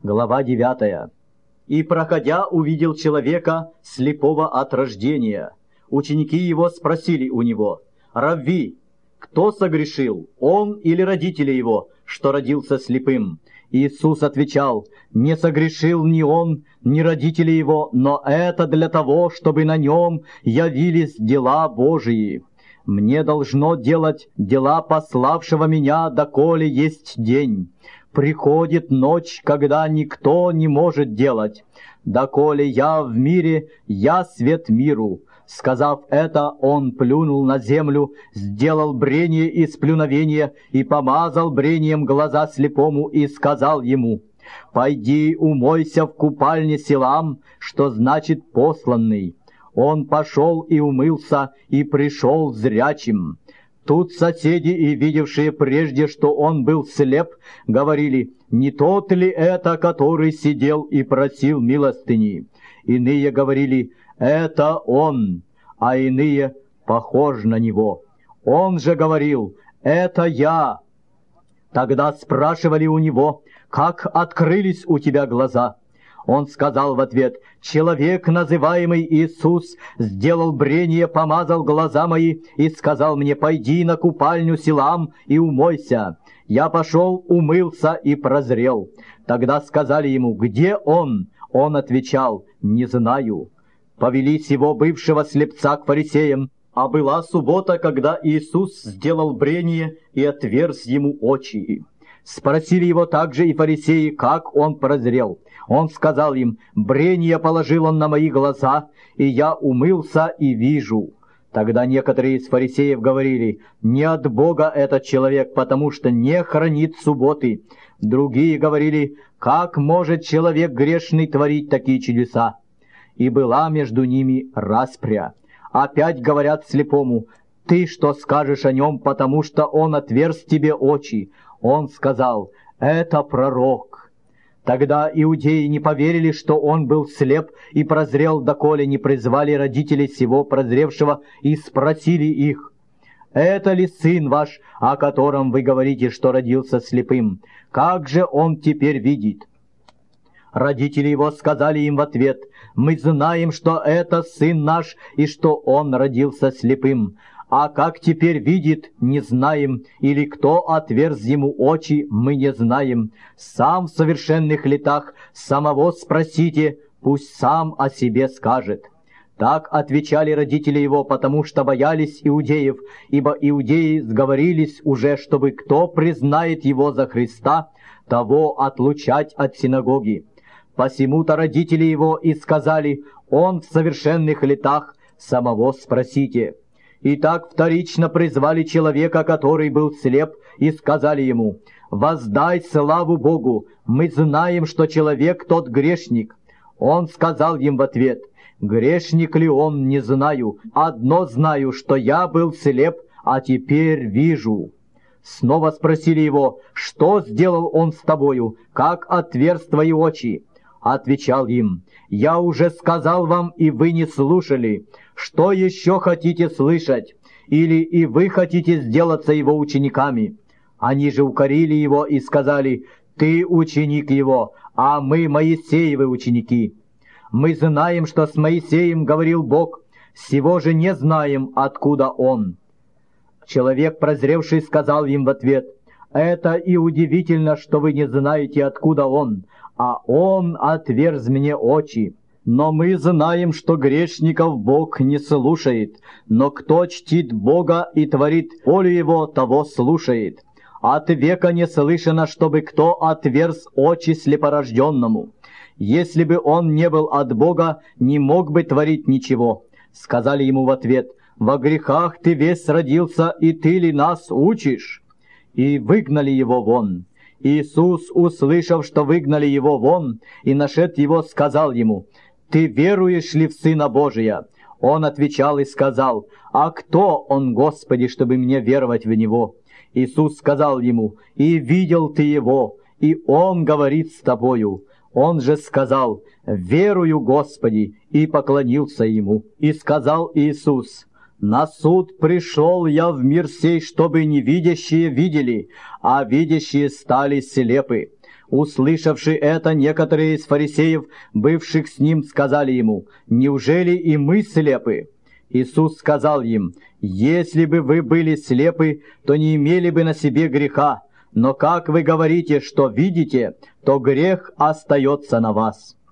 Глава 9. «И, проходя, увидел человека, слепого от рождения. Ученики его спросили у него: „Равви, кто согрешил, он или родители его, что родился слепым?“ Иисус отвечал: „Не согрешил ни он, ни родители его, но это для того, чтобы на нем явились дела Божии. Мне должно делать дела пославшего меня, доколе есть день. Приходит ночь, когда никто не может делать. Доколе я в мире, я свет миру“. Сказав это, он плюнул на землю, сделал брение из плюновения и помазал брением глаза слепому и сказал ему: „Пойди умойся в купальне Силам“, что значит «посланный“. Он пошел и умылся, и пришел зрячим. Тут соседи, и видевшие прежде, что он был слеп, говорили: „Не тот ли это, который сидел и просил милостыни?“ Иные говорили: „Это он“, а иные: „Похож на него“. Он же говорил: „Это я“. Тогда спрашивали у него: „Как открылись у тебя глаза?“ Он сказал в ответ: „Человек, называемый Иисус, сделал брение, помазал глаза мои и сказал мне: „Пойди на купальню Силам и умойся“. Я пошел, умылся и прозрел“. Тогда сказали ему: „Где он?“ Он отвечал: „Не знаю“. Повели сего бывшего слепца к фарисеям, а была суббота, когда Иисус сделал брение и отверз ему очи. Спросили его также и фарисеи, как он прозрел. Он сказал им: „Брение положил он на мои глаза, и я умылся и вижу“. Тогда некоторые из фарисеев говорили: „Не от Бога этот человек, потому что не хранит субботы“. Другие говорили: „Как может человек грешный творить такие чудеса?“ И была между ними распря. Опять говорят слепому: „Ты что скажешь о нем, потому что он отверз тебе очи?“ Он сказал: „Это пророк“. Тогда иудеи не поверили, что он был слеп и прозрел, доколе не призвали родителей сего прозревшего и спросили их: „Это ли сын ваш, о котором вы говорите, что родился слепым? Как же он теперь видит?“ Родители его сказали им в ответ: „Мы знаем, что это сын наш и что он родился слепым. А как теперь видит, не знаем, или кто отверз ему очи, мы не знаем. Сам в совершенных летах, самого спросите, пусть сам о себе скажет“. Так отвечали родители его, потому что боялись иудеев, ибо иудеи сговорились уже, чтобы кто признает его за Христа, того отлучать от синагоги. Посему-то родители его и сказали: „Он в совершенных летах, самого спросите“. И так вторично призвали человека, который был слеп, и сказали ему: „Воздай славу Богу, мы знаем, что человек тот грешник“. Он сказал им в ответ: „Грешник ли он, не знаю. Одно знаю, что я был слеп, а теперь вижу“. Снова спросили его: „Что сделал он с тобою? Как отверз твои очи?“ Отвечал им: „Я уже сказал вам, и вы не слушали. Что еще хотите слышать? Или и вы хотите сделаться его учениками?“ Они же укорили его и сказали: „Ты ученик его, а мы Моисеевы ученики. Мы знаем, что с Моисеем говорил Бог, сего же не знаем, откуда он“. Человек, прозревший, сказал им в ответ: „Это и удивительно, что вы не знаете, откуда он, а он отверз мне очи. Но мы знаем, что грешников Бог не слушает, но кто чтит Бога и творит волю Его, того слушает. От века не слышано, чтобы кто отверз очи слепорожденному. Если бы он не был от Бога, не мог бы творить ничего“. Сказали ему в ответ: „Во грехах ты весь родился, и ты ли нас учишь?“ И выгнали его вон. Иисус, услышав, что выгнали его вон, и нашед его, сказал ему: „Ты веруешь ли в Сына Божия?“ Он отвечал и сказал: „А кто он, Господи, чтобы мне веровать в Него?“ Иисус сказал ему: „И видел ты его, и он говорит с тобою“. Он же сказал: „Верую, Господи“, и поклонился ему. И сказал Иисус: „На суд пришел я в мир сей, чтобы невидящие видели, а видящие стали слепы. Услышавши это, некоторые из фарисеев, бывших с ним, сказали ему: «Неужели и мы слепы?» Иисус сказал им: «Если бы вы были слепы, то не имели бы на себе греха, но как вы говорите, что видите, то грех остается на вас».